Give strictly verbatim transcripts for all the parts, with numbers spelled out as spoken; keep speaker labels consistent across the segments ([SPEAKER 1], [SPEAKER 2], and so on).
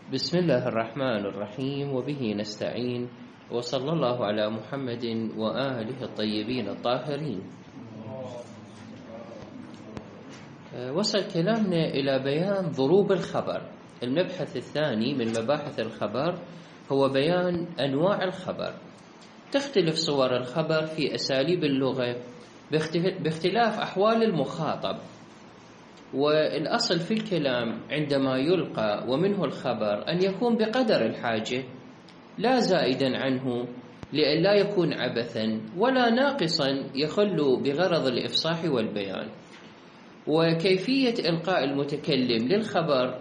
[SPEAKER 1] بسم الله الرحمن الرحيم وبه نستعين وصلى الله على محمد وآله الطيبين الطاهرين. وصل كلامنا إلى بيان ضروب الخبر. المبحث الثاني من مباحث الخبر هو بيان أنواع الخبر. تختلف صور الخبر في أساليب اللغة باختلاف أحوال المخاطب، والأصل في الكلام عندما يلقى ومنه الخبر أن يكون بقدر الحاجة لا زائدا عنه لئلا يكون عبثا ولا ناقصا يخل بغرض الإفصاح والبيان. وكيفية إلقاء المتكلم للخبر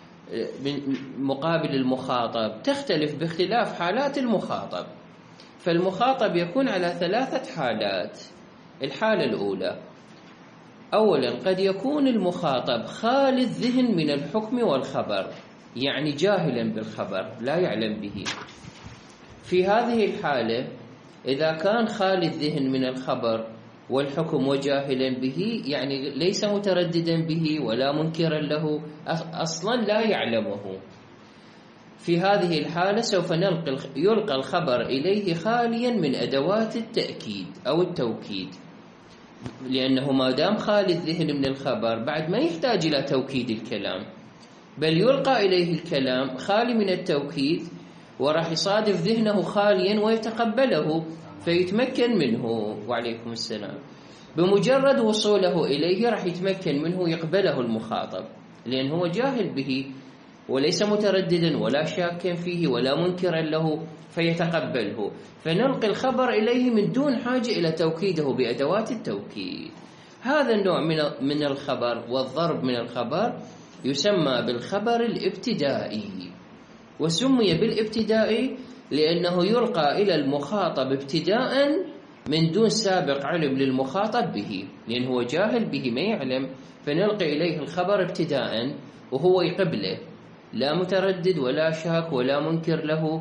[SPEAKER 1] مقابل المخاطب تختلف باختلاف حالات المخاطب. فالمخاطب يكون على ثلاثة حالات. الحالة الأولى، أولا قد يكون المخاطب خالي الذهن من الحكم والخبر، يعني جاهلا بالخبر لا يعلم به. في هذه الحالة إذا كان خالي الذهن من الخبر والحكم وجاهلا به، يعني ليس مترددا به ولا منكرا له، أصلا لا يعلمه، في هذه الحالة سوف نلقي يلقى الخبر إليه خاليا من أدوات التأكيد أو التوكيد، لأنه ما دام خالي الذهن من الخبر بعد ما يحتاج إلى توكيد الكلام، بل يلقى إليه الكلام خالي من التوكيد، وراح يصادف ذهنه خاليا ويتقبله فيتمكن منه. وعليكم السلام. بمجرد وصوله إليه راح يتمكن منه يقبله المخاطب، لأنه هو جاهل به وليس مترددا ولا شاكا فيه ولا منكرا له فيتقبله، فنلقي الخبر إليه من دون حاجة إلى توكيده بأدوات التوكيد. هذا النوع من الخبر والضرب من الخبر يسمى بالخبر الابتدائي، وسمي بالابتدائي لأنه يلقى إلى المخاطب ابتداء من دون سابق علم للمخاطب به، لأنه هو جاهل به ما يعلم، فنلقي إليه الخبر ابتداء وهو يقبله لا متردد ولا شاك ولا منكر له،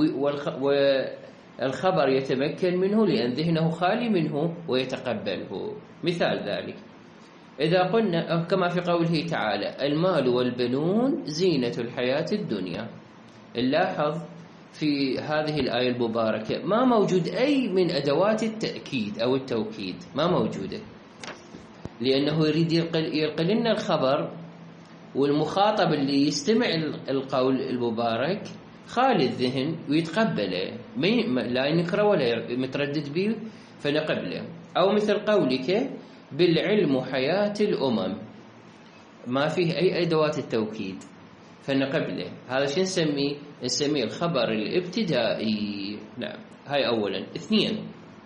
[SPEAKER 1] والخبر يتمكن منه لأن ذهنه خالي منه ويتقبله. مثال ذلك إذا قلنا كما في قوله تعالى: المال والبنون زينة الحياة الدنيا. نلاحظ في هذه الآية المباركة ما موجود أي من أدوات التأكيد أو التوكيد، ما موجودة، لأنه يريد يلقي لنا الخبر والمخاطب اللي يستمع القول المبارك خالي الذهن ويتقبله، لا ينكره ولا متردد به فنقبله. أو مثل قولك: بالعلم حياة الأمم، ما فيه أي أدوات التوكيد فنقبله. هذا شو نسميه؟ نسميه الخبر الابتدائي. نعم، هاي أولا. اثنين،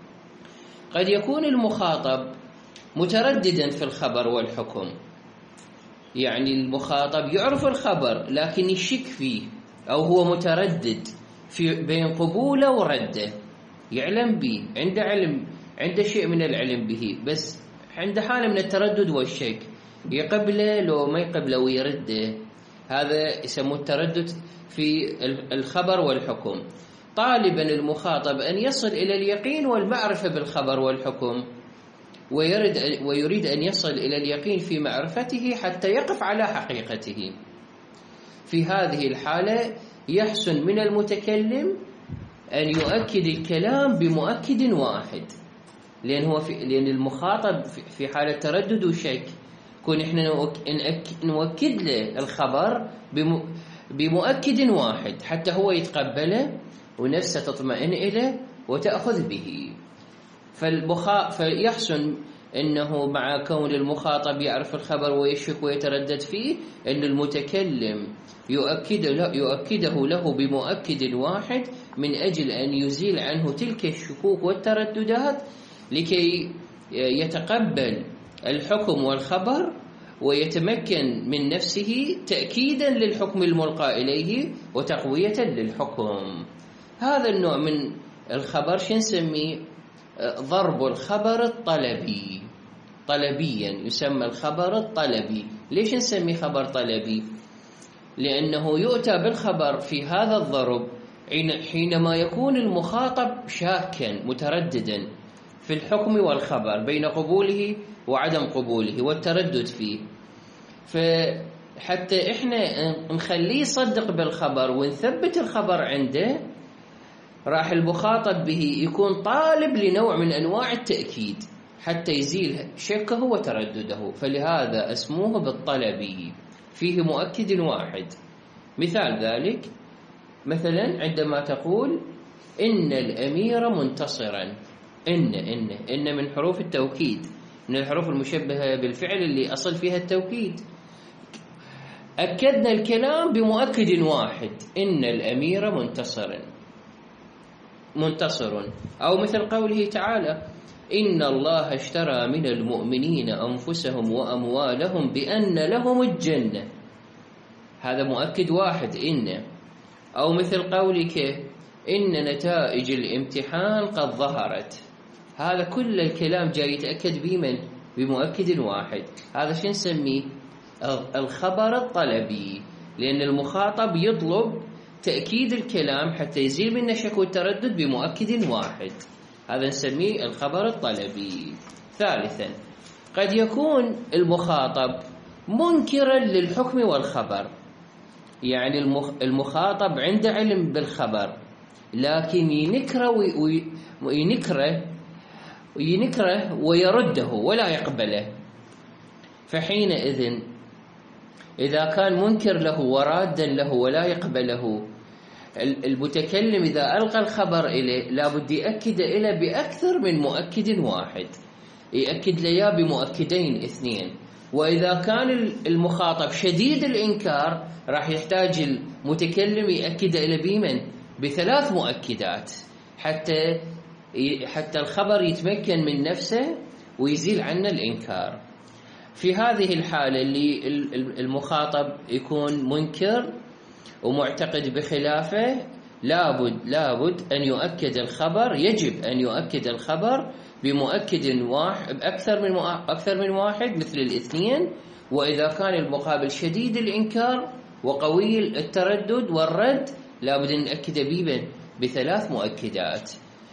[SPEAKER 1] قد يكون المخاطب مترددا في الخبر والحكم، يعني المخاطب يعرف الخبر لكن يشك فيه أو هو متردد في بين قبوله ورده، يعلم به، عنده علم، عنده شيء من العلم به، بس عنده حالة من التردد والشك، يقبله لو ما يقبله ويرده. هذا يسموه التردد في الخبر والحكم. طالبا المخاطب أن يصل إلى اليقين والمعرفة بالخبر والحكم، ويريد ويريد أن يصل إلى اليقين في معرفته حتى يقف على حقيقته. في هذه الحالة يحسن من المتكلم أن يؤكد الكلام بمؤكد واحد، لأن هو في لأن المخاطب في حالة تردد وشك، كون إحنا نؤكد له الخبر بمؤكد واحد حتى هو يتقبله ونفسه تطمئن إليه وتأخذ به. فالمخا... فيحسن أنه مع كون المخاطب يعرف الخبر ويشك ويتردد فيه، أن المتكلم يؤكد له يؤكده له بمؤكد واحد من أجل أن يزيل عنه تلك الشكوك والترددات لكي يتقبل الحكم والخبر ويتمكن من نفسه تأكيدا للحكم الملقى إليه وتقوية للحكم. هذا النوع من الخبر شو نسميه؟ ضرب الخبر الطلبي. طلبيا يسمى الخبر الطلبي. ليش نسميه خبر طلبي؟ لأنه يؤتى بالخبر في هذا الضرب حينما يكون المخاطب شاكا مترددا في الحكم والخبر بين قبوله وعدم قبوله والتردد فيه، حتى إحنا نخليه يصدق بالخبر ونثبت الخبر عنده، راح المخاطب به يكون طالب لنوع من أنواع التأكيد حتى يزيل شكه وتردده، فلهذا اسموه بالطلبي، فيه مؤكد واحد. مثال ذلك مثلا عندما تقول إن الأمير منتصرا، إن إن إن من حروف التوكيد، من الحروف المشبهة بالفعل اللي أصل فيها التوكيد. أكدنا الكلام بمؤكد واحد، إن الأمير منتصرا منتصر. أو مثل قوله تعالى إن الله اشترى من المؤمنين أنفسهم وأموالهم بأن لهم الجنة، هذا مؤكد واحد إن. أو مثل قولك إن نتائج الامتحان قد ظهرت، هذا كل الكلام جاي يتأكد بمن؟ بمؤكد واحد. هذا شو نسميه؟ الخبر الطلبي، لأن المخاطب يطلب تأكيد الكلام حتى يزيل منه شك والتردد بمؤكد واحد، هذا نسميه الخبر الطلبي. ثالثا قد يكون المخاطب منكرا للحكم والخبر، يعني المخاطب عنده علم بالخبر لكن ينكره وينكره وينكره ويرده ولا يقبله، فحينئذ إذا كان منكر له ورادا له ولا يقبله، المتكلم إذا ألقى الخبر إليه لابد يأكد إليه بأكثر من مؤكد واحد، يأكد ليه بمؤكدين اثنين. وإذا كان المخاطب شديد الإنكار راح يحتاج المتكلم يأكد إليه بمن؟ بثلاث مؤكدات حتى حتى الخبر يتمكن من نفسه ويزيل عنه الإنكار. في هذه الحالة اللي المخاطب يكون منكر ومعتقد بخلافه، لابد لابد أن يؤكد الخبر، يجب أن يؤكد الخبر بمؤكد واحد أكثر من أكثر من واحد مثل الاثنين. وإذا كان المقابل شديد الإنكار وقوي التردد والرد لابد أن نأكد به بثلاث مؤكدات.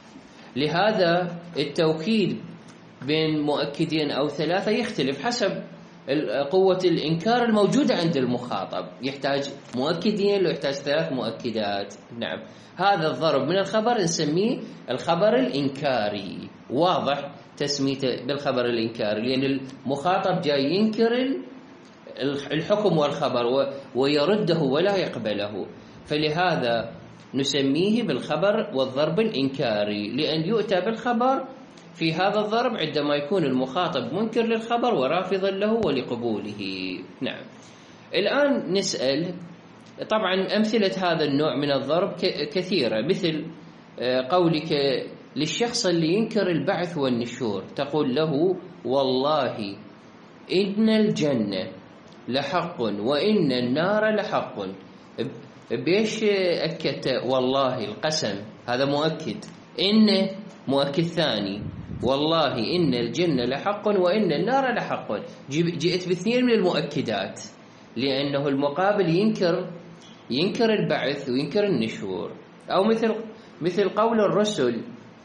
[SPEAKER 1] لهذا التوكيد بين مؤكدين أو ثلاثة يختلف حسب قوة الإنكار الموجودة عند المخاطب، يحتاج مؤكدين لو يحتاج ثلاث مؤكدات. نعم، هذا الضرب من الخبر نسميه الخبر الإنكاري. واضح تسميته بالخبر الإنكاري لأن المخاطب جاي ينكر الحكم والخبر ويرده ولا يقبله، فلهذا نسميه بالخبر والضرب الإنكاري، لأن يؤتى بالخبر في هذا الضرب عندما يكون المخاطب منكر للخبر ورافضا له ولقبوله. نعم، الآن نسأل، طبعا أمثلة هذا النوع من الضرب كثيرة، مثل قولك للشخص اللي ينكر البعث والنشور تقول له والله إن الجنة لحق وإن النار لحق. بيش أكدت والله القسم، هذا مؤكد. إن مؤكد ثاني، والله إن الجنة لحق وإن النار لحق، جئت باثنين من المؤكدات لأنه المقابل ينكر ينكر البعث وينكر النشور. أو مثل مثل قول الرسل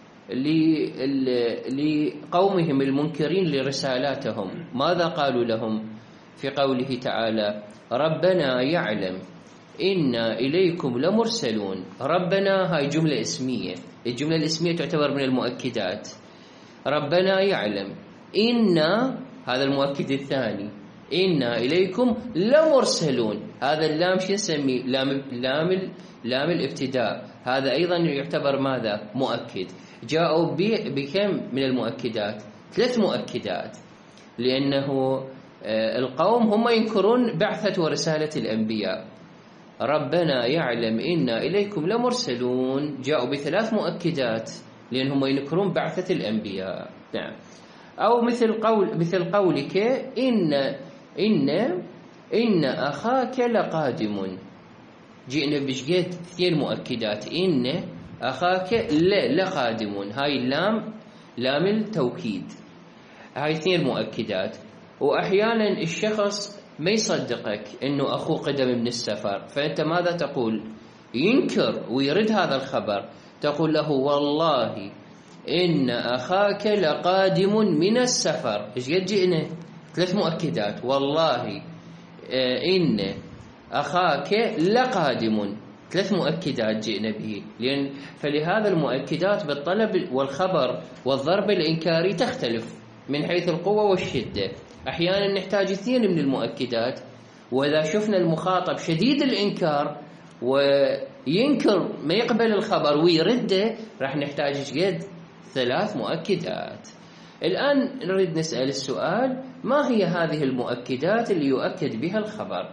[SPEAKER 1] لقومهم المنكرين لرسالاتهم، ماذا قالوا لهم في قوله تعالى ربنا يعلم إنا إليكم لمرسلون. ربنا هاي جملة اسمية، الجملة الاسمية تعتبر من المؤكدات. ربنا يعلم، إنا هذا المؤكد الثاني، إنا إليكم لمرسلون، هذا اللام شو نسميه؟ لام لام لام الابتداء، هذا أيضا يعتبر ماذا؟ مؤكد. جاءوا بكم من المؤكدات؟ ثلاث مؤكدات، لأنه القوم هم ينكرون بعثة ورسالة الأنبياء. ربنا يعلم إنا إليكم لمرسلون جاءوا بثلاث مؤكدات لأنهم ينكرون بعثة الأنبياء. نعم. أو مثل قول مثل قولك إن إن إن أخاك لقادم، جئنا بشقيت اثنين مؤكدات، إن أخاك لا لقادم، هاي اللام لام التوكيد، هاي اثنين مؤكدات. وأحيانا الشخص ما يصدقك إنه أخوه قدم من السفر، فأنت ماذا تقول؟ ينكر ويرد هذا الخبر، تقول له والله إن أخاك لقادم من السفر. إيش قد جئنا؟ ثلاث مؤكدات، والله إن أخاك لقادم، ثلاث مؤكدات جئنا به، لأن فلهذا المؤكدات بالطلب والخبر والضرب الإنكاري تختلف من حيث القوة والشدة. أحيانا نحتاج اثنين من المؤكدات، وإذا شفنا المخاطب شديد الإنكار وينكر ما يقبل الخبر ويرده راح نحتاج قد ثلاث مؤكدات. الآن نريد نسأل السؤال: ما هي هذه المؤكدات اللي يؤكد بها الخبر؟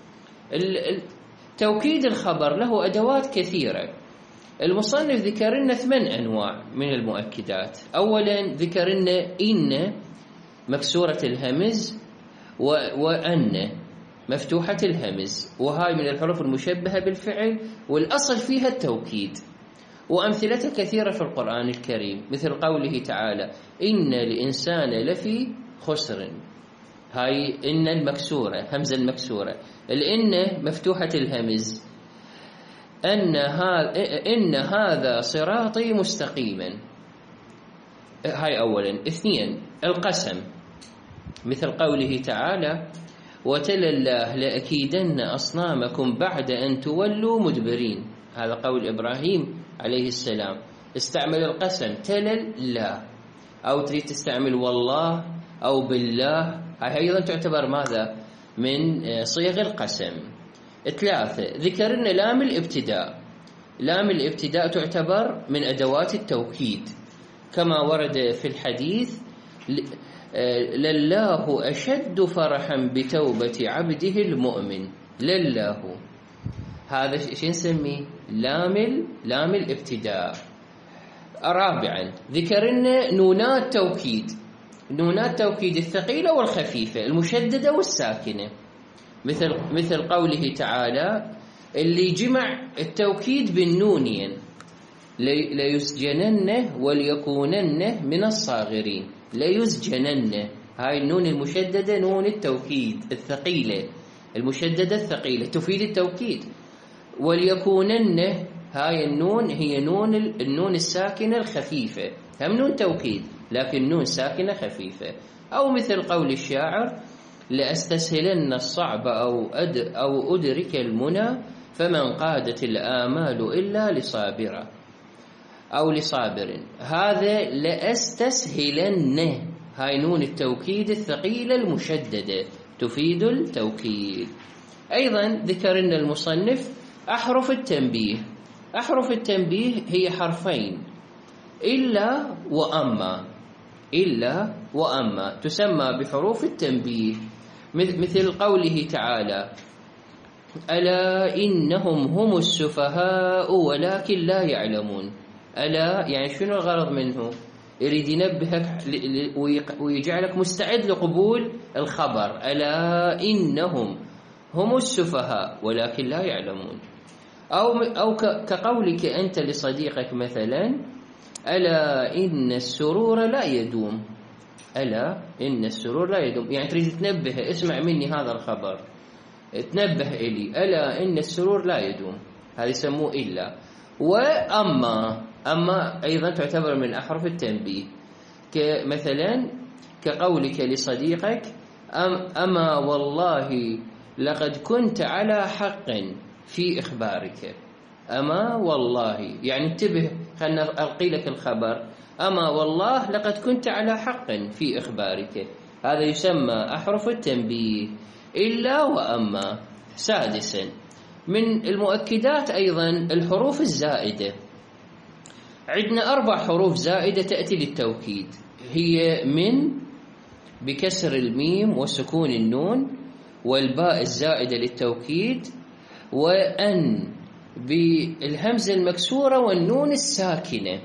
[SPEAKER 1] توكيد الخبر له أدوات كثيرة. المصنف ذكر لنا ثمان أنواع من المؤكدات. أولا ذكر لنا إن مكسورة الهمز وأن مفتوحة الهمز، وهاي من الحروف المشبهة بالفعل والأصل فيها التوكيد، وأمثلتها كثيرة في القرآن الكريم، مثل قوله تعالى: إن الإنسان لفي خسر. هاي إن المكسورة، همزة المكسورة. الإن مفتوحة الهمز، أن هذا إن هذا صراطي مستقيما. هاي أولا. اثنين القسم، مثل قوله تعالى: وتلا الله لأكيدن أصنامكم بعد أن تولوا مدبرين. هذا قول إبراهيم عليه السلام، استعمل القسم تلا الله، أو تريد تستعمل والله أو بالله، هاي أيضا تعتبر ماذا؟ من صيغ القسم. ثلاثة ذكرنا لام الابتداء. لام الابتداء تعتبر من أدوات التوكيد، كما ورد في الحديث: لله أشد فرحا بتوبة عبده المؤمن. لله، هذا شو نسميه؟ لام لام الابتداء. رابعا ذكرنا نونات توكيد. نونات توكيد الثقيلة والخفيفة، المشددة والساكنة، مثل مثل قوله تعالى: اللي جمع التوكيد بالنونين ليسجننه وليكوننه من الصاغرين. ليسجننه، هاي النون المشددة نون التوكيد الثقيلة، المشددة الثقيلة تفيد التوكيد. وليكوننه، هاي النون هي نون النون الساكنة الخفيفة، هم نون توكيد لكن نون ساكنة خفيفة. أو مثل قول الشاعر: لأستسهلن الصعب أو أد أو أدرك المنى فمن قادت الآمال إلا لصابرة أو لصابر. هذا لأستسهلن، هاي نون التوكيد الثقيلة المشددة تفيد التوكيد. أيضا ذكرنا المصنف أحرف التنبيه. أحرف التنبيه هي حرفين: إلا وأما. إلا وأما تسمى بحروف التنبيه، مثل قوله تعالى: ألا إنهم هم السفهاء ولكن لا يعلمون. ألا يعني شنو الغرض منه؟ يريد ينبهك ويجعلك مستعد لقبول الخبر. ألا إنهم هم السفهاء ولكن لا يعلمون. أو أو كقولك أنت لصديقك مثلا: ألا إن السرور لا يدوم. ألا إن السرور لا يدوم، يعني تريد تنبه، اسمع مني هذا الخبر، تنبه إلي. ألا إن السرور لا يدوم، هذا يسموه إلا. وأما، أما أيضا تعتبر من أحرف التنبيه، كمثلا كقولك لصديقك: أم أما والله لقد كنت على حق في إخبارك. أما والله يعني انتبه، خلنا ألقي لك الخبر: أما والله لقد كنت على حق في إخبارك. هذا يسمى أحرف التنبيه، إلا وأما. سادسا من المؤكدات أيضا الحروف الزائدة. عندنا أربع حروف زائدة تأتي للتوكيد، هي من بكسر الميم وسكون النون، والباء الزائدة للتوكيد، وأن بالهمزة المكسورة والنون الساكنة،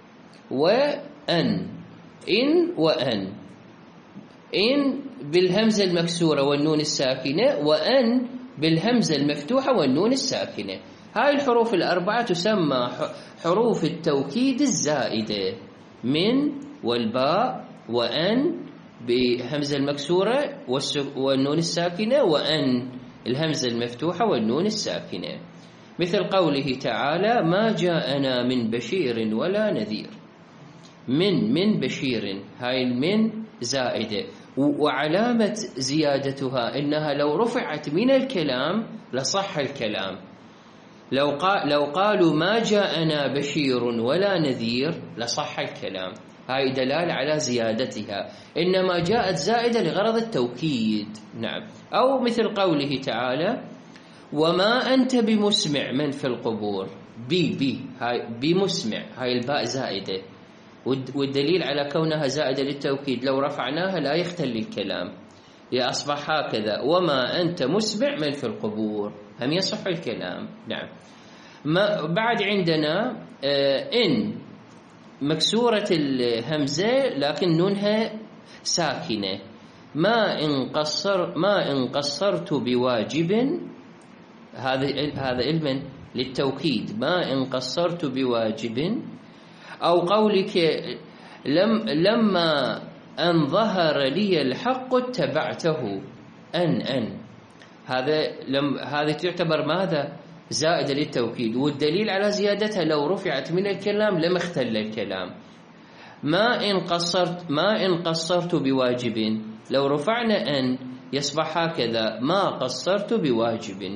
[SPEAKER 1] وأن. إن وأن. إن بالهمزة المكسورة والنون الساكنة، وأن بالهمزة المفتوحة والنون الساكنة. هاي الحروف الأربعة تسمى حروف التوكيد الزائدة: من والباء وأن بهمزة المكسورة والنون الساكنة، وأن الهمزة المفتوحة والنون الساكنة، مثل قوله تعالى: ما جاءنا من بشير ولا نذير. من من بشير، هاي المن زائدة، وعلامة زيادتها إنها لو رفعت من الكلام لصح الكلام. لو قال لو قالوا ما جاءنا بشير ولا نذير لصح الكلام. هاي دلالة على زيادتها، إنما جاءت زائدة لغرض التوكيد. نعم. أو مثل قوله تعالى وما أنت بمسمع من في القبور، بي بي هاي بمسمع، هاي الباء زائدة، والدليل على كونها زائدة للتوكيد لو رفعناها لا يختل الكلام، يصبح هكذا وما أنت مسمع من في القبور، هم يصح الكلام. نعم. ما بعد عندنا آه إن مكسورة الهمزة لكن نونها ساكنة، ما إن قصر ما إن قصرت بواجب، هذا هذا علما للتوكيد، ما إن قصرت بواجب. أو قولك لم لما أن ظهر لي الحق اتبعته، أن أن هذا لم هذه تعتبر ماذا؟ زائدة للتوكيد، والدليل على زيادتها لو رفعت من الكلام لم اختل الكلام. ما إن قصرت ما إن قصرت بواجب، لو رفعنا أن يصبح هكذا ما قصرت بواجب.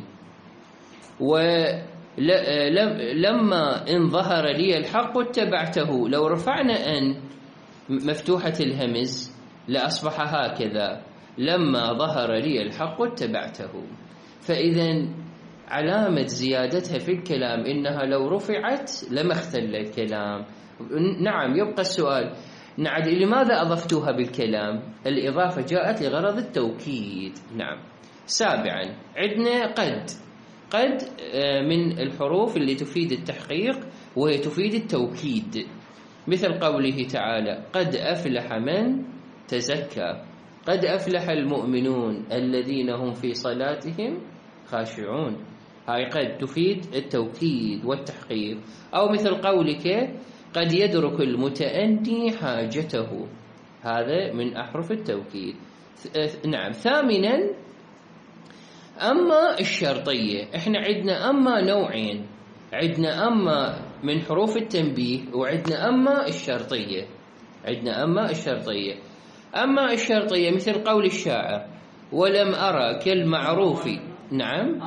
[SPEAKER 1] ولما إن ظهر لي الحق اتبعته، لو رفعنا أن مفتوحة الهمز لأصبح هكذا لما ظهر لي الحق اتبعته. فإذا علامة زيادتها في الكلام إنها لو رفعت لما اختل الكلام. نعم. يبقى السؤال نعم لماذا أضفتوها بالكلام؟ الإضافة جاءت لغرض التوكيد. نعم. سابعا عندنا قد. قد من الحروف اللي تفيد التحقيق وهي تفيد التوكيد، مثل قوله تعالى قد أفلح من تزكى، قد أفلح المؤمنون الذين هم في صلاتهم خاشعون. هاي قد تفيد التوكيد والتحقيق. أو مثل قولك قد يدرك المتأني حاجته، هذا من أحرف التوكيد. نعم. ثامنا أما الشرطية. إحنا عندنا أما نوعين، عندنا أما من حروف التنبيه وعندنا أما الشرطية. عندنا أما الشرطية أما الشرطية مثل قول الشاعر ولم أرى كالمعروف. نعم.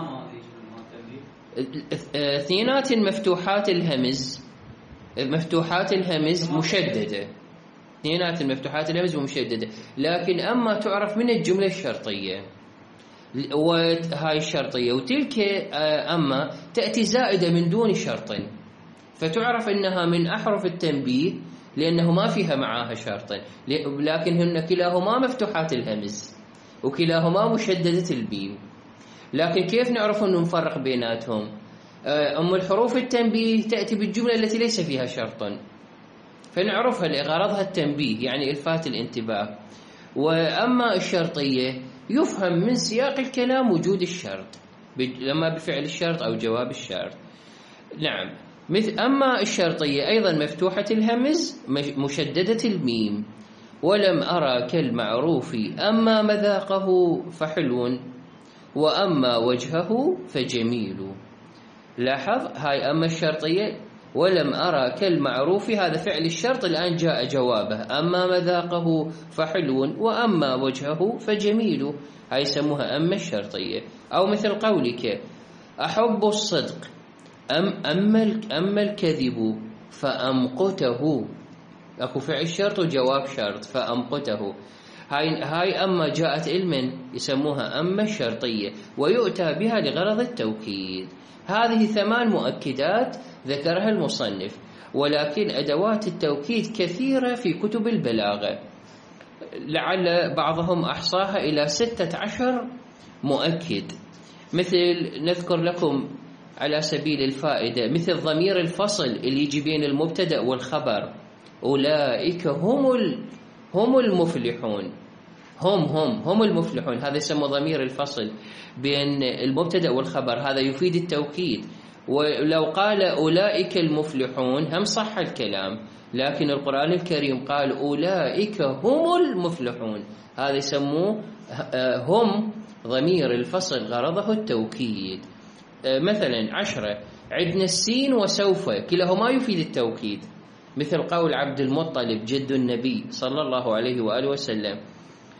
[SPEAKER 1] اثنينات مفتوحات الهمز، مفتوحات الهمز مشددة، اثنينات مفتوحات الهمز مشددة، لكن أما تعرف من الجملة الشرطية، وهاي الشرطية. وتلك أما تأتي زائدة من دون شرط، فتعرف أنها من أحرف التنبيه لأنه ما فيها معاها شرط، لكن هن كلاهما مفتوحات الهمز وكلاهما مشددة البيم. لكن كيف نعرف أن نفرق بيناتهم؟ أم الحروف التنبيه تأتي بالجملة التي ليس فيها شرط، فنعرفها لغرضها التنبيه يعني إلفات الانتباه. وأما الشرطية يفهم من سياق الكلام وجود الشرط، لما بفعل الشرط أو جواب الشرط. نعم. مثل أما الشرطية أيضا مفتوحة الهمز مشددة الميم. ولم أرى كالمعروف أما مذاقه فحلو وأما وجهه فجميل. لاحظ هاي أما الشرطية ولم أرى كالمعروف، هذا فعل الشرط الآن جاء جوابه، أما مذاقه فحلو وأما وجهه فجميل، هاي يسموها أما الشرطية. أو مثل قولك أحب الصدق أم أما أما الكذب فأمقته، أكو فعل شرط وجواب شرط فأمقته. هاي هاي أما جاءت علما يسموها أما الشرطية ويؤتى بها لغرض التوكيد. هذه ثمان مؤكدات ذكرها المصنف، ولكن أدوات التوكيد كثيرة في كتب البلاغة، لعل بعضهم أحصاها إلى ستة عشر مؤكد. مثل نذكر لكم على سبيل الفائدة مثل ضمير الفصل اللي يجي بين المبتدأ والخبر، أولئك هم هم المفلحون، هم هم هم المفلحون، هذا يسمى ضمير الفصل بين المبتدأ والخبر، هذا يفيد التوكيد. ولو قال أولئك المفلحون هم صح الكلام، لكن القرآن الكريم قال أولئك هم المفلحون، هذا يسموه هم ضمير الفصل غرضه التوكيد. مثلا عشرة عندنا السين وسوف كلاهما يفيد التوكيد، مثل قول عبد المطلب جد النبي صلى الله عليه وآله وسلم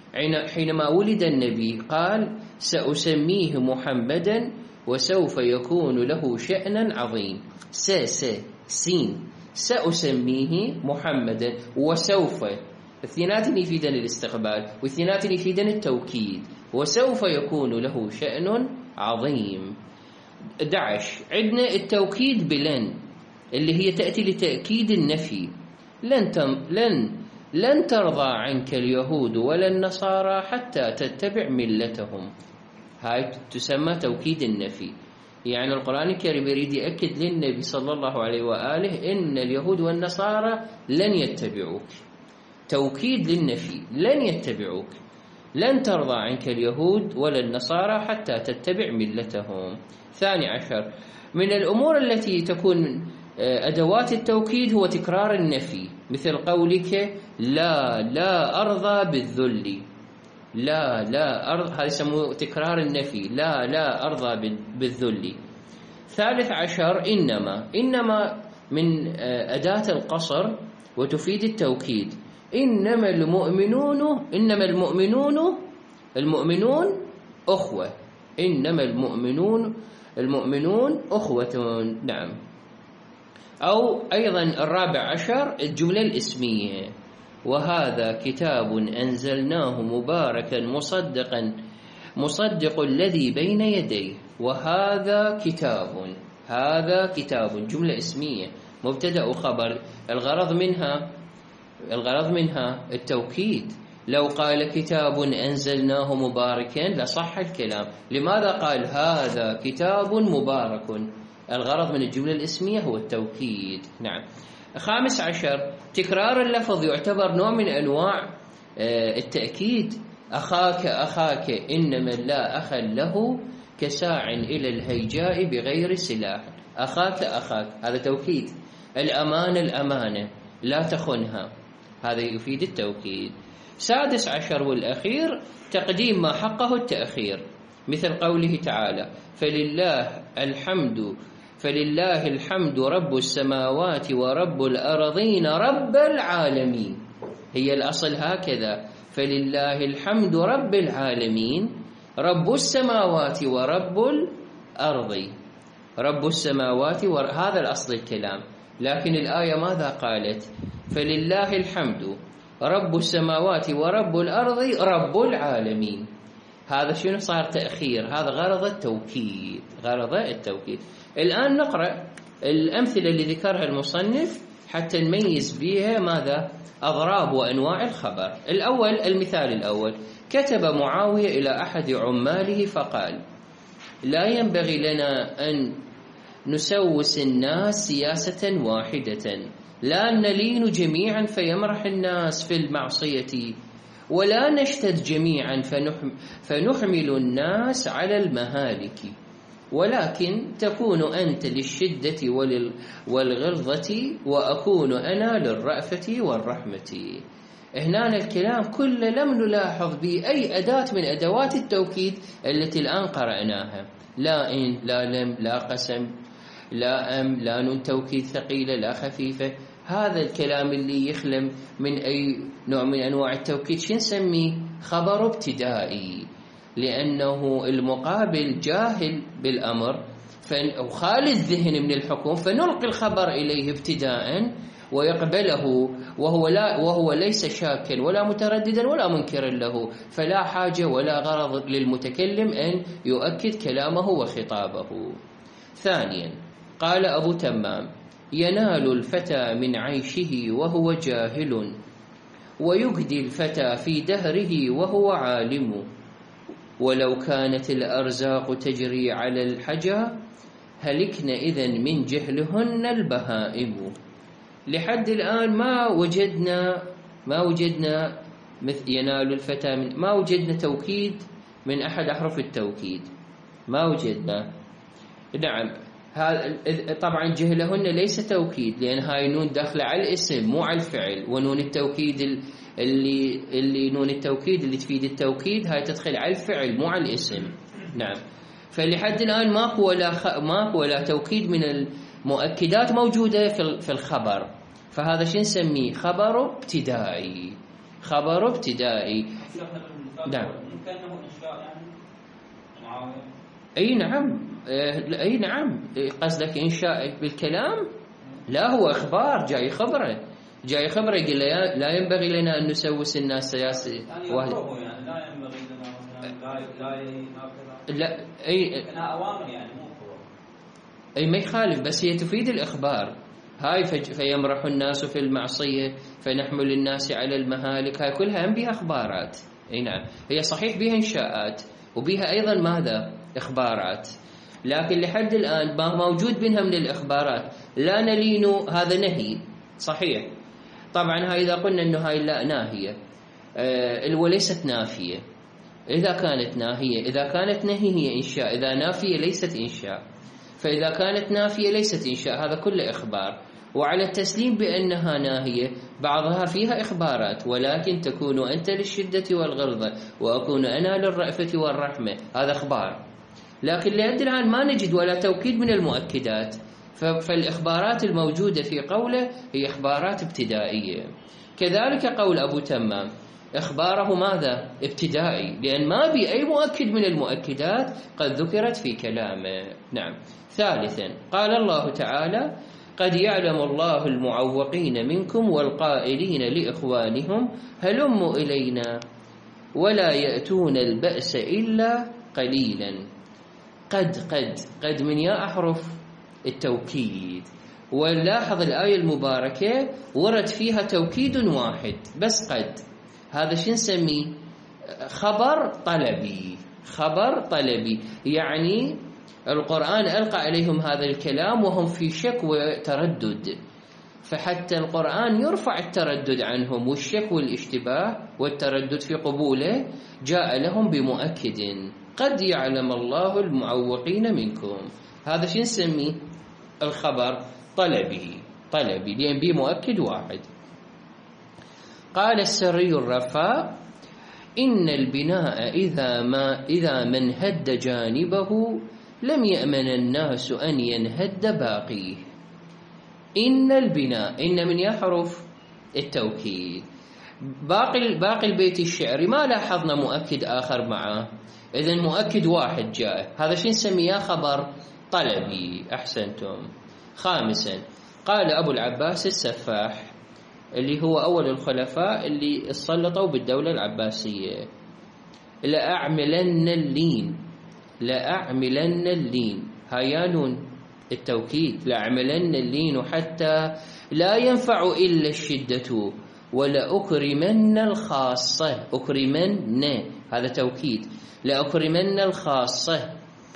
[SPEAKER 1] حينما ولد النبي قال سأسميه محمدا وسوف يكون له شأن عظيم. س س سين سأسميه محمدا وسوف، الاثنيناتين يفيدن الاستقبال والاثنيناتين يفيدن التوكيد، وسوف يكون له شأن عظيم. دعش عندنا التوكيد بلن اللي هي تأتي لتأكيد النفي. لن تم لن لن ترضى عنك اليهود ولا النصارى حتى تتبع ملتهم. هاي تسمى توكيد النفي، يعني القرآن الكريم يريد يأكد للنبي صلى الله عليه وآله إن اليهود والنصارى لن يتبعوك. توكيد للنفي، لن يتبعوك، لن ترضى عنك اليهود ولا النصارى حتى تتبع ملتهم. ثاني عشر من الأمور التي تكون أدوات التوكيد هو تكرار النفي، مثل قولك لا لا أرضى بالذل. لا لا أرض، هذا يسموه تكرار النفي، لا لا أرضى بالذل. ثالث عشر إنما إنما من أداة القصر وتفيد التوكيد. إنما المؤمنون إنما المؤمنون المؤمنون أخوة. إنما المؤمنون المؤمنون أخوة. نعم. أو أيضا الرابع عشر الجملة الاسمية، وهذا كتاب أنزلناه مباركا مصدقا مصدق الذي بين يديه. وهذا كتاب، هذا كتاب جملة اسمية مبتدأ وخبر، الغرض منها الغرض منها التوكيد. لو قال كتاب أنزلناه مباركا لصح الكلام. لماذا قال هذا كتاب مبارك؟ الغرض من الجملة الاسمية هو التوكيد. نعم. خامس عشر تكرار اللفظ يعتبر نوع من أنواع التأكيد. أخاك أخاك إنما لا أخا له كساع إلى الهيجاء بغير سلاح. أخاك أخاك هذا توكيد. الأمانة الأمانة لا تخنها، هذا يفيد التوكيد. سادس عشر والأخير تقديم ما حقه التأخير، مثل قوله تعالى فلله الحمد فلله الحمد رب السماوات ورب الأرضين رب العالمين. هي الأصل هكذا، فلله الحمد رب العالمين رب السماوات ورب الأرض. رب السماوات ور... هذا الأصل الكلام. لكن الآية ماذا قالت؟ فلله الحمد رب السماوات ورب الأرض رب العالمين. هذا شنو صار؟ تأخير. هذا غرض التوكيد، غرض التوكيد. الآن نقرأ الأمثلة اللي ذكرها المصنف حتى نميز بها ماذا؟ أضراب وأنواع الخبر. الأول، المثال الأول، كتب معاوية إلى أحد عماله فقال لا ينبغي لنا أن نسوس الناس سياسة واحدة، لا نلين جميعا فيمرح الناس في المعصية، ولا نشتد جميعا فنحمل الناس على المهالك، ولكن تكون أنت للشدة والغلظة وأكون أنا للرأفة والرحمة. هنا الكلام كله لم نلاحظ به أي أداة من أدوات التوكيد التي الآن قرأناها. لا إن، لا لم، لا قسم، لا أم، لا نون توكيد ثقيلة، لا خفيفة. هذا الكلام اللي يخلم من أي نوع من أنواع التوكيد شو نسميه؟ خبر ابتدائي، لأنه المقابل جاهل بالأمر وخالي الذهن من الحكم، فنلقي الخبر إليه ابتداء ويقبله وهو, لا وهو ليس شاكا ولا مترددا ولا منكرا له، فلا حاجة ولا غرض للمتكلم أن يؤكد كلامه وخطابه. ثانيا، قال أبو تمام ينال الفتى من عيشه وهو جاهل، ويجدي الفتى في دهره وهو عالم، ولو كانت الأرزاق تجري على الحجا هلكن إذن من جهلهن البهائم. لحد الآن ما وجدنا ما وجدنا مثل ينال الفتى من ما وجدنا توكيد من أحد أحرف التوكيد، ما وجدنا. نعم، طبعا جهلهن ليس توكيد، لأن هاي نون داخله على الاسم مو على الفعل، ونون التوكيد اللي اللي نون التوكيد اللي تفيد التوكيد هاي تدخل على الفعل مو على الاسم. نعم، فلحد الآن ماكو ولا خ... ماكو ولا توكيد من المؤكدات موجودة في في الخبر، فهذا شو نسميه؟ خبر ابتدائي. خبر ابتدائي. نعم.
[SPEAKER 2] ممكن أنه إنشاء يعني معاوية.
[SPEAKER 1] أي نعم، أي نعم، قصدك إنشاء بالكلام؟ لا، هو إخبار، جاي خبره، جاي خبره يقول لا ينبغي لنا أن نسوس الناس سياسي
[SPEAKER 2] يعني واحد. يعني لا ينبغي لنا مثلا لا لا
[SPEAKER 1] لا أي
[SPEAKER 2] أنا أوامر يعني مو خبر.
[SPEAKER 1] أي ما يخالف، بس هي تفيد الإخبار. هاي فيمرح الناس في المعصية فنحمل الناس على المهالك، هاي كلها هم بها إخبارات. أي نعم، هي صحيح بها إنشاءات وبها أيضا ماذا؟ إخبارات، لكن لحد الآن ما موجود بينها من الإخبارات لا نلين، هذا نهي صحيح. طبعا هاي إذا قلنا أنه هاي لا ناهية أه وليست نافية. إذا كانت ناهية، إذا كانت نهي هي إنشاء، إذا نافية ليست إنشاء. فإذا كانت نافية ليست إنشاء، هذا كله إخبار. وعلى التسليم بأنها ناهية بعضها فيها إخبارات، ولكن تكون أنت للشدة والغلظة وأكون أنا للرأفة والرحمة، هذا إخبار. لكن لحد الآن ما نجد ولا توكيد من المؤكدات، فالإخبارات الموجودة في قوله هي إخبارات ابتدائية. كذلك قول أبو تمام إخباره ماذا؟ ابتدائي، لأن ما بي أي مؤكد من المؤكدات قد ذكرت في كلامه. نعم. ثالثا قال الله تعالى قد يعلم الله المعوقين منكم والقائلين لإخوانهم هلموا إلينا ولا يأتون البأس إلا قليلا. قد قد قد من يا أحرف التوكيد، ولاحظ الآية المباركة ورد فيها توكيد واحد بس قد، هذا شو نسميه؟ خبر طلبي. خبر طلبي يعني القرآن ألقى عليهم هذا الكلام وهم في شك وتردد، فحتى القرآن يرفع التردد عنهم والشك والاشتباه والتردد في قبوله، جاء لهم بمؤكد قد يعلم الله المعوقين منكم. هذا شو نسميه؟ الخبر طلبي طلبي لأن به مؤكد واحد. قال السري الرفاء إن البناء إذا ما إذا من هد جانبه لم يأمن الناس أن ينهد باقيه. إن البناء، إن من يحرف التوكيد. باقي باقي البيت الشعري ما لاحظنا مؤكد آخر معه، إذن مؤكد واحد جاء، هذا شو نسميه؟ خبر طلبي. أحسنتم. خامسا قال أبو العباس السفاح اللي هو أول الخلفاء اللي سلطوا بالدولة العباسية، لأعملن اللين، لأعملن اللين، هيانون التوكيد، لأعملن اللين حتى لا ينفع إلا الشدة ولأكرمن الخاصة. أكرمن هذا توكيد، لأكرمن الخاصة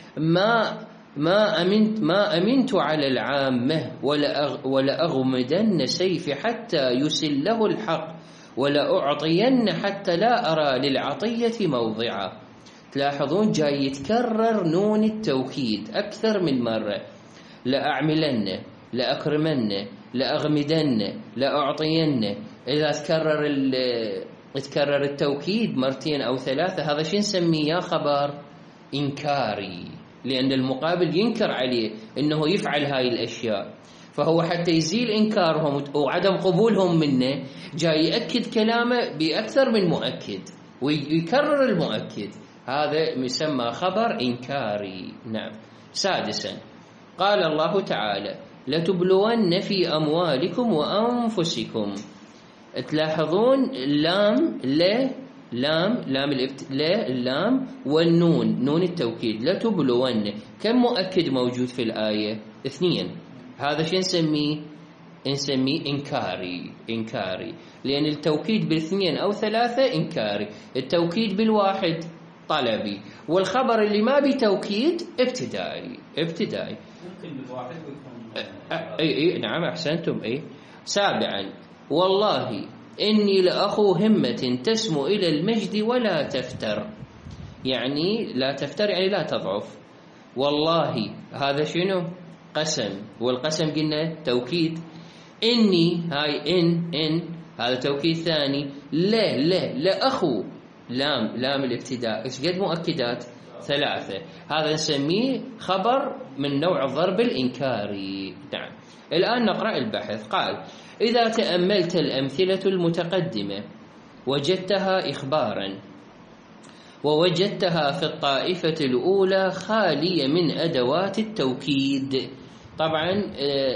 [SPEAKER 1] ما ما أمنت ما أمنت على العامة ولا أغمدن سيفي حتى يسله الحق ولا أعطين حتى لا أرى للعطية موضعا. تلاحظون جاي يتكرر نون التوكيد أكثر من مرة، لأعملن، لأكرمن، لأغمدن، لأعطين. إذا تكرر تكرر التوكيد مرتين أو ثلاثة هذا شو نسميه؟ خبر إنكاري، لأن المقابل ينكر عليه أنه يفعل هاي الأشياء، فهو حتى يزيل إنكارهم وعدم قبولهم منه جاي يأكد كلامه بأكثر من مؤكد ويكرر المؤكد، هذا يسمى خبر إنكاري. نعم. سادسا قال الله تعالى لتبلون في أموالكم وأنفسكم. تلاحظون لام لا لام لام الابت... لا اللام والنون نون التوكيد، لتبلون كم مؤكد موجود في الآية؟ اثنين. هذا شو نسميه؟ نسميه إنكاري. إنكاري لأن التوكيد بالاثنين أو ثلاثة إنكاري، التوكيد بالواحد طلبي، والخبر اللي ما بتوكيد ابتدائي. ابتدائي
[SPEAKER 2] ممكن بالواحد ويكون
[SPEAKER 1] أي أي نعم أحسنتم. أي. سابعا والله إني لأخو همة تسمو إلى المجد ولا تفتر، يعني لا تفتر يعني لا تضعف. والله هذا شنو؟ قسم، والقسم قلنا توكيد. إني هاي إن إن هذا توكيد ثاني. لا لا لا أخو لام لام الابتداء، إيش قد مؤكدات؟ ثلاثة. هذا نسميه خبر من نوع الضرب الإنكاري. نعم. الآن نقرأ البحث. قال إذا تأملت الأمثلة المتقدمة وجدتها إخبارا ووجدتها في الطائفة الأولى خالية من أدوات التوكيد. طبعا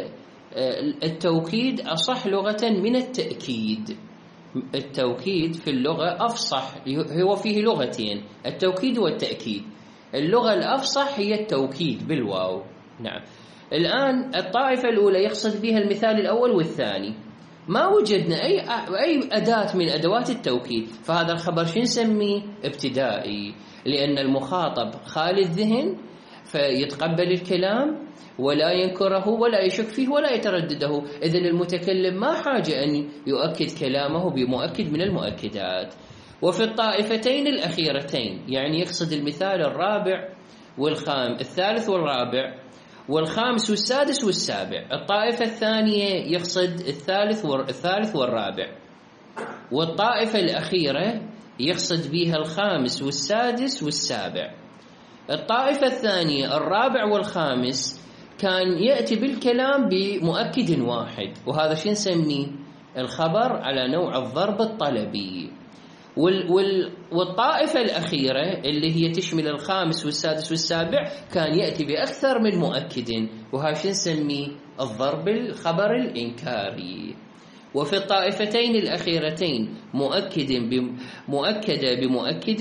[SPEAKER 1] التوكيد أصح لغة من التأكيد. التوكيد في اللغة أفصح، هو فيه لغتين، التوكيد والتأكيد. اللغة الأفصح هي التوكيد بالواو. نعم. الآن الطائفة الأولى يقصد بها المثال الأول والثاني، ما وجدنا أي أي أداة من أدوات التوكيد، فهذا الخبر شو نسميه؟ ابتدائي، لأن المخاطب خالي الذهن فيتقبل الكلام ولا ينكره ولا يشك فيه ولا يتردده. إذن المتكلم ما حاجة أن يؤكد كلامه بمؤكد من المؤكدات. وفي الطائفتين الأخيرتين، يعني يقصد المثال الرابع والخام الثالث والرابع والخامس والسادس والسابع. الطائفة الثانية يقصد الثالث والثالث والرابع، والطائفة الأخيرة يقصد بها الخامس والسادس والسابع. الطائفة الثانية الرابع والخامس كان يأتي بالكلام بمؤكد واحد، وهذا شو نسميه؟ الخبر على نوع الضرب الطلبي. وال وال والطائفة الأخيرة اللي هي تشمل الخامس والسادس والسابع كان يأتي بأكثر من مؤكد، وهذا شو نسميه؟ الضرب الخبر الإنكاري. وفي الطائفتين الأخيرتين مؤكد بمؤكد بمؤكد،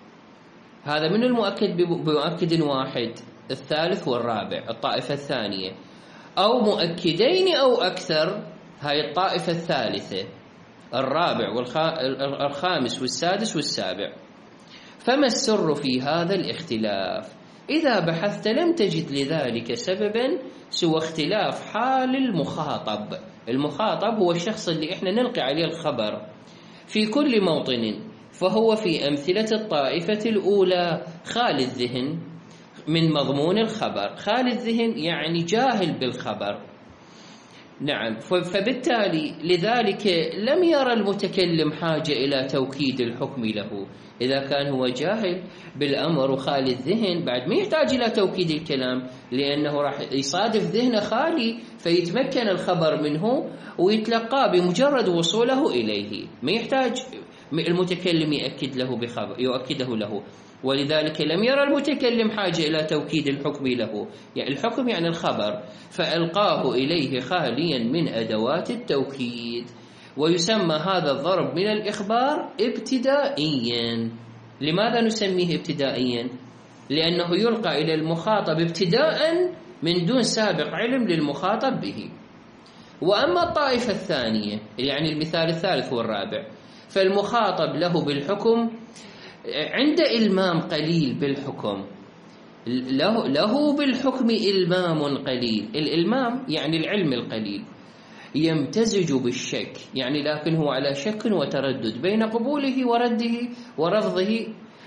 [SPEAKER 1] هذا من المؤكد بمؤكد واحد الثالث والرابع الطائفة الثانية، أو مؤكدين أو أكثر هاي الطائفة الثالثة الرابع والخامس والسادس والسابع. فما السر في هذا الاختلاف؟ إذا بحثت لم تجد لذلك سببا سوى اختلاف حال المخاطب. المخاطب هو الشخص اللي احنا نلقي عليه الخبر في كل موطن، فهو في أمثلة الطائفة الأولى خالي الذهن من مضمون الخبر. خالي الذهن يعني جاهل بالخبر. نعم. فبالتالي لذلك لم يرى المتكلم حاجة إلى توكيد الحكم له. إذا كان هو جاهل بالأمر وخالي الذهن بعد ما يحتاج إلى توكيد الكلام، لأنه راح يصادف ذهنه خالي فيتمكن الخبر منه ويتلقاه بمجرد وصوله إليه، ما يحتاج المتكلم يأكد له بخبر يؤكده له. ولذلك لم يرى المتكلم حاجة إلى توكيد الحكم له، يعني الحكم يعني الخبر، فألقاه إليه خاليا من أدوات التوكيد. ويسمى هذا الضرب من الإخبار ابتدائيا. لماذا نسميه ابتدائيا؟ لأنه يلقى إلى المخاطب ابتداء من دون سابق علم للمخاطب به. وأما الطائفة الثانية يعني المثال الثالث والرابع، فالمخاطب له بالحكم عند إلمام قليل بالحكم، له, له بالحكم إلمام قليل. الإلمام يعني العلم القليل، يمتزج بالشك، يعني لكن هو على شك وتردد بين قبوله ورده ورفضه.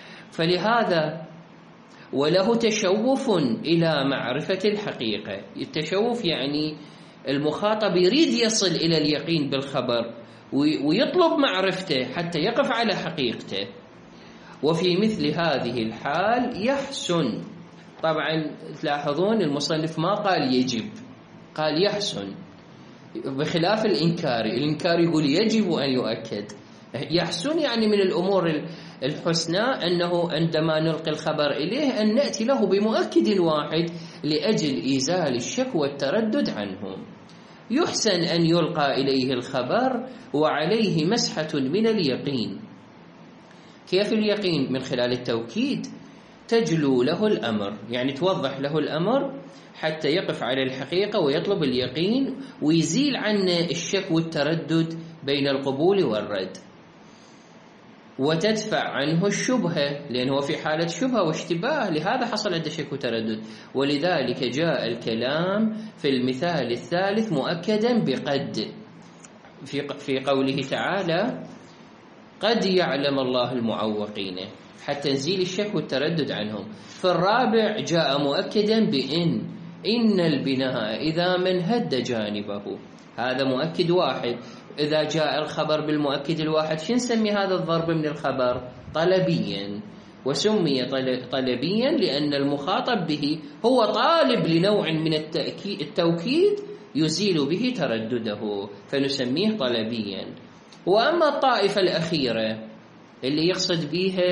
[SPEAKER 1] فلهذا وله تشوف إلى معرفة الحقيقة. التشوف يعني المخاطب يريد يصل إلى اليقين بالخبر ويطلب معرفته حتى يقف على حقيقته. وفي مثل هذه الحال يحسن. طبعا تلاحظون المصنف ما قال يجب، قال يحسن، بخلاف الإنكار. الإنكار يقول يجب أن يؤكد. يحسن يعني من الأمور الحسنى أنه عندما نلقي الخبر إليه أن نأتي له بمؤكد واحد لأجل إزالة الشك والتردد عنه. يحسن أن يلقى إليه الخبر وعليه مسحة من اليقين. كيف اليقين؟ من خلال التوكيد، تجلو له الأمر، يعني توضح له الأمر حتى يقف على الحقيقة ويطلب اليقين ويزيل عنه الشك والتردد بين القبول والرد، وتدفع عنه الشبهة، لأنه في حالة شبهة واشتباه، لهذا حصل عنده شك وتردد. ولذلك جاء الكلام في المثال الثالث مؤكدا بقد، في في قوله تعالى قد يعلم الله المعوقين، حتى نزيل الشك والتردد عنهم. في الرابع جاء مؤكدا بإن، إن البناء إذا من هد جانبه، هذا مؤكد واحد. إذا جاء الخبر بالمؤكد الواحد شو نسمي هذا الضرب من الخبر؟ طلبيا. وسمي طلبيا لأن المخاطب به هو طالب لنوع من التوكيد يزيل به تردده، فنسميه طلبيا. وأما الطائفة الأخيرة اللي يقصد بها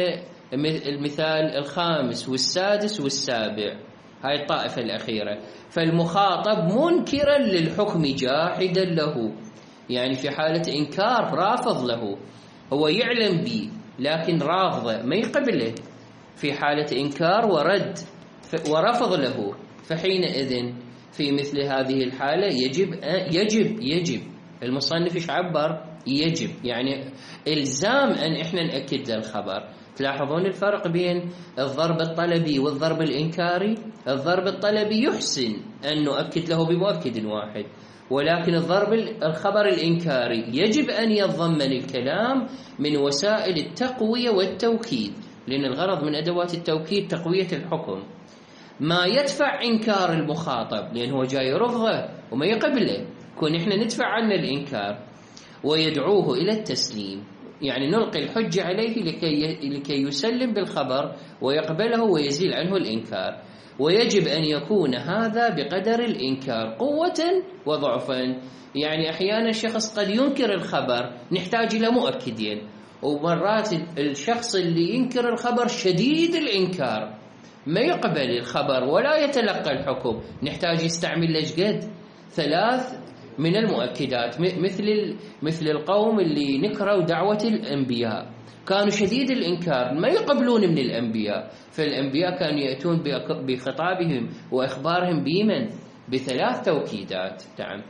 [SPEAKER 1] المثال الخامس والسادس والسابع، هاي الطائفة الأخيرة. فالمخاطب منكرا للحكم جاحدا له، يعني في حالة إنكار رافض له، هو يعلم به لكن رافضه ما يقبله، في حالة إنكار ورد ورفض له. فحينئذ في مثل هذه الحالة يجب يجب يجب المصنف ايش عبر؟ يجب يعني إلزام أن إحنا نأكد للخبر. تلاحظون الفرق بين الضرب الطلبي والضرب الإنكاري؟ الضرب الطلبي يحسن أن نؤكد له بمؤكد واحد، ولكن الضرب الخبر الإنكاري يجب أن يتضمن الكلام من وسائل التقوية والتوكيد، لأن الغرض من أدوات التوكيد تقوية الحكم. ما يدفع إنكار المخاطب لأنه جاي يرفضه وما يقبله، كون إحنا ندفع عنه الإنكار ويدعوه إلى التسليم، يعني نلقي الحجة عليه لكي لكي يسلم بالخبر ويقبله ويزيل عنه الإنكار. ويجب أن يكون هذا بقدر الإنكار قوة وضعفا، يعني أحيانا الشخص قد ينكر الخبر نحتاج إلى مؤكدين، ومرات الشخص اللي ينكر الخبر شديد الإنكار ما يقبل الخبر ولا يتلقى الحكم، نحتاج يستعمل لجقد ثلاث من المؤكدات، مثل مثل القوم اللي نكروا دعوة الأنبياء، كانوا شديد الإنكار ما يقبلون من الأنبياء، فالأنبياء كانوا يأتون بخطابهم وإخبارهم بمن؟ بثلاث توكيدات. نعم.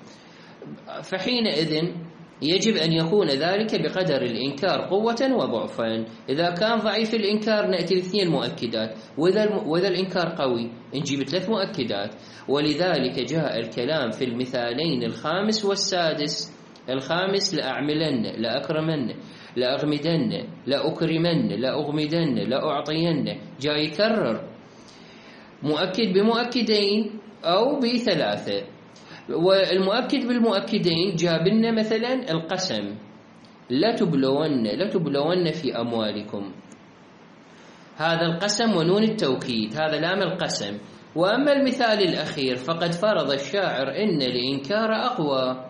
[SPEAKER 1] فحينئذ يجب أن يكون ذلك بقدر الإنكار قوة وضعفا. إذا كان ضعيف الإنكار نأتي باثنين مؤكدات، وإذا وإذا الإنكار قوي نجيب ثلاث مؤكدات. ولذلك جاء الكلام في المثالين الخامس والسادس. الخامس لأعملن، لأكرمن، لأغمدن، لأكرمن، لأغمدن، لأعطين، جاء يكرر مؤكد بمؤكدين أو بثلاثة. والمؤكد بالمؤكدين جاب لنا مثلا القسم، لا تبلون لا تبلون في أموالكم، هذا القسم ونون التوكيد، هذا لام القسم. وأما المثال الأخير فقد فرض الشاعر إن الإنكار أقوى،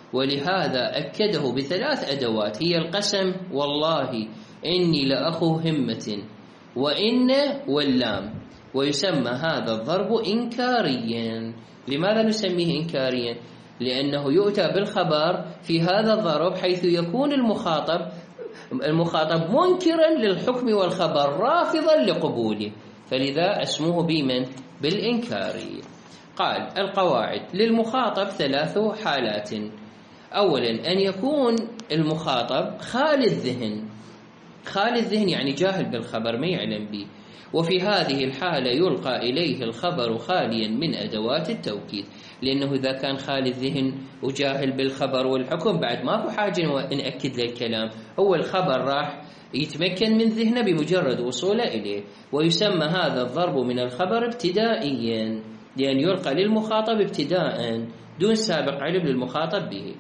[SPEAKER 1] ولهذا أكده بثلاث أدوات هي القسم والله إني لأخو همة وإن واللام. ويسمى هذا الضرب إنكاريا. لماذا نسميه إنكاريا؟ لأنه يؤتى بالخبر في هذا الضرب حيث يكون المخاطب المخاطب منكرا للحكم والخبر رافضا لقبوله، فلذا اسمه بمن؟ بالإنكاري. قال القواعد للمخاطب ثلاث حالات. أولا أن يكون المخاطب خالي الذهن، خالي الذهن يعني جاهل بالخبر ما يعلم به، وفي هذه الحالة يلقى إليه الخبر خاليا من أدوات التوكيد، لأنه إذا كان خالي الذهن وجاهل بالخبر والحكم بعد ما هو حاجة نأكد له الكلام، هو الخبر راح يتمكن من ذهنه بمجرد وصوله إليه. ويسمى هذا الضرب من الخبر ابتدائيا، لأن يلقى للمخاطب ابتداء دون سابق علم للمخاطب به.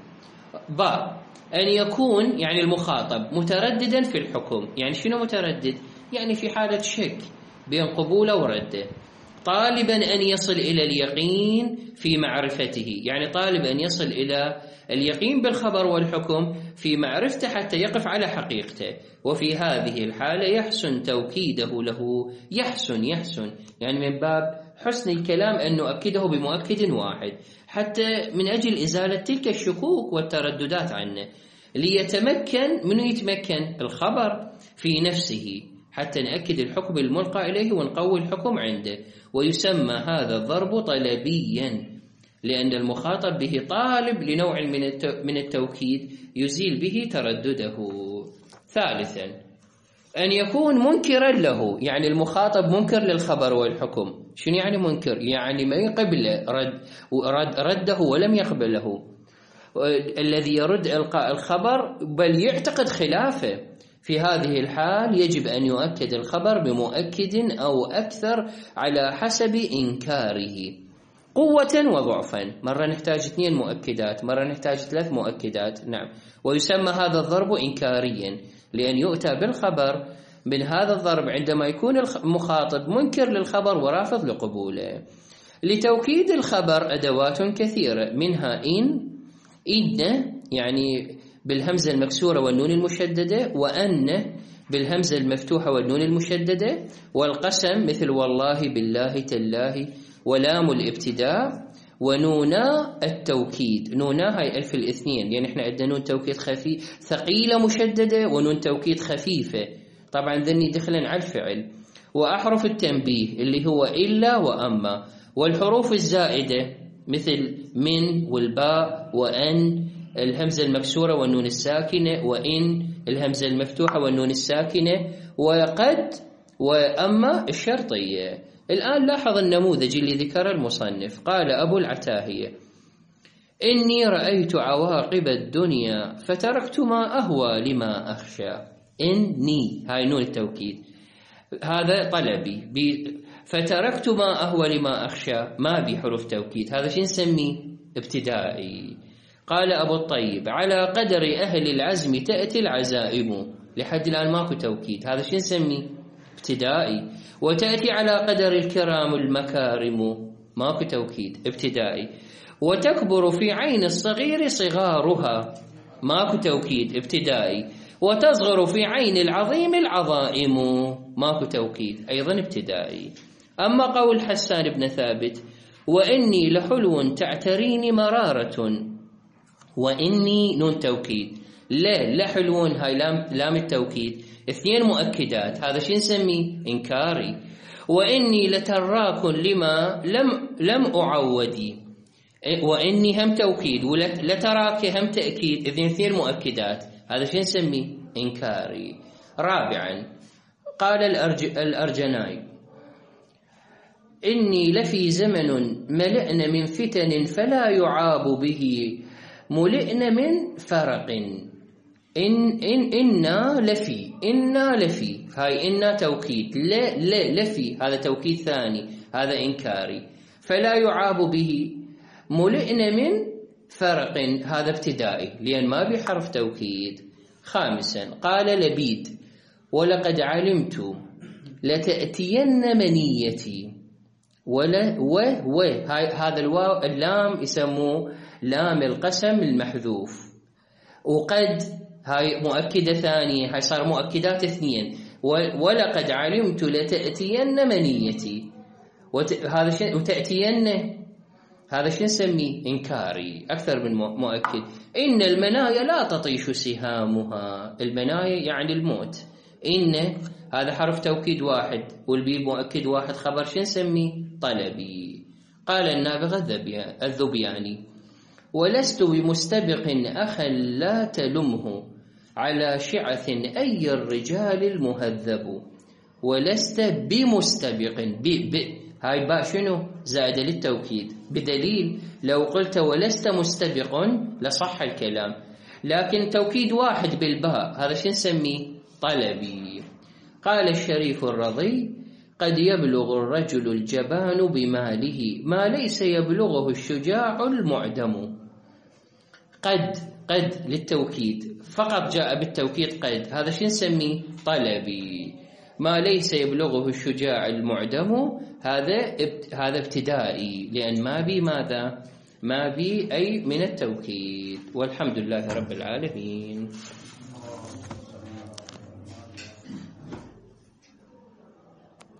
[SPEAKER 1] با أن يكون يعني المخاطب مترددا في الحكم. يعني شنو متردد؟ يعني في حالة شك بين قبوله ورده، طالبا أن يصل إلى اليقين في معرفته، يعني طالب أن يصل إلى اليقين بالخبر والحكم في معرفته حتى يقف على حقيقته. وفي هذه الحالة يحسن توكيده له، يحسن يحسن يعني من باب حسن الكلام أن نؤكده بمؤكد واحد حتى من أجل إزالة تلك الشكوك والترددات عنه، ليتمكن من يتمكن الخبر في نفسه حتى نأكد الحكم الملقى إليه ونقوي الحكم عنده. ويسمى هذا الضرب طلبيا، لأن المخاطب به طالب لنوع من التوكيد يزيل به تردده. ثالثا أن يكون منكرا له، يعني المخاطب منكر للخبر والحكم. شنو يعني منكر؟ يعني ما يقبله، رد رد رده ولم يقبله، الذي يرد إلقاء الخبر بل يعتقد خلافه. في هذه الحال يجب أن يؤكد الخبر بمؤكد أو أكثر على حسب إنكاره قوة وضعفا. مرة نحتاج اثنين مؤكدات، مرة نحتاج ثلاث مؤكدات. نعم. ويسمى هذا الضرب إنكاريا، لأن يؤتى بالخبر من هذا الضرب عندما يكون المخاطب منكر للخبر ورافض لقبوله. لتوكيد الخبر أدوات كثيرة، منها إن إن يعني بالهمزة المكسورة والنون المشددة، وأن بالهمزة المفتوحة والنون المشددة، والقسم مثل والله بالله تالله، ولام الابتداء، ونونا التوكيد. نونا هاي ألف الاثنين، يعني احنا عندنا نون توكيد خفيف ثقيلة مشددة ونون توكيد خفيفة، طبعا ذني دخلا على الفعل. وأحرف التنبيه اللي هو إلا وأما، والحروف الزائدة مثل من والباء وأن، الهمزة المكسورة والنون الساكنة، وإن الهمزة المفتوحة والنون الساكنة، وقد وأما الشرطية. الآن لاحظ النموذج اللي ذكر المصنف. قال أبو العتاهية: إني رأيت عواقب الدنيا فتركت ما أهوى لما أخشى. إني هاي نون التوكيد، هذا طلبي، فتركت ما أهوى لما أخشى ما بحروف توكيد، هذا شو نسميه؟ ابتدائي. قال أبو الطيب: على قدر أهل العزم تأتي العزائم، لحد الآن ماكو توكيد، هذا شو نسميه؟ ابتدائي. وتأتي على قدر الكرام المكارم، ماكو توكيد، ابتدائي. وتكبر في عين الصغير صغارها، ماكو توكيد، ابتدائي. وتصغر في عين العظيم العظائم، ماكو توكيد، أيضا ابتدائي. أما قول حسان بن ثابت: وإني لحلو تعتريني مرارة، وإني نون توكيد، لا لحلون هاي لام, لام التوكيد، اثنين مؤكدات، هذا شو نسميه؟ إنكاري. وإني لتراك لما لم لم أعودي، وإني هم توكيد، ولتراك هم تأكيد، إذن اثنين مؤكدات، هذا شو نسميه؟ إنكاري. رابعا قال الأرج الأرجناي: إني لفي زمن ملئن من فتن فلا يعاب به، ملئن من فرق. إن إن إنا لفي، إنا لفي، هاي إنا توكيد، لا لا لفي هذا توكيد ثاني، هذا إنكاري. فلا يعاب به، ملئن من فرق، هذا ابتدائي لأن ما بحرف توكيد. خامسا قال لبيد: ولقد علمت لتأتين منيتي، ولا و و هذا الواو اللام يسموه لام القسم المحذوف. وقد هاي مؤكدة ثانية، هاي صار مؤكدات اثنين. ولقد علمت لتأتين منيتي، هذا شيء، وتأتين هذا شو نسميه؟ إنكاري، أكثر من مؤكد. إن المنايا لا تطيش سهامها، المنايا يعني الموت. إن هذا حرف توكيد واحد، والبي مؤكد واحد، خبر شو نسميه؟ طلبي. قال النابغة الذبياني: ولست بمستبق أخا لا تلمه، على شعث أي الرجال المهذب. ولست بمستبق، ب ب هاي باء شنو؟ زائد للتوكيد، بدليل لو قلت ولست مستبق لصح الكلام، لكن توكيد واحد بالباء، هذا شو نسميه؟ طلبي. قال الشريف الرضي: قد يبلغ الرجل الجبان بماله ما ليس يبلغه الشجاع المعدم. قد قد للتوكيد فقط، جاء بالتوكيد قد، هذا شو نسميه؟ طلبي. ما ليس يبلغه الشجاع المعدم، هذا هذا ابتدائي، لأن ما بي ماذا؟ ما بي أي من التوكيد. والحمد لله رب العالمين.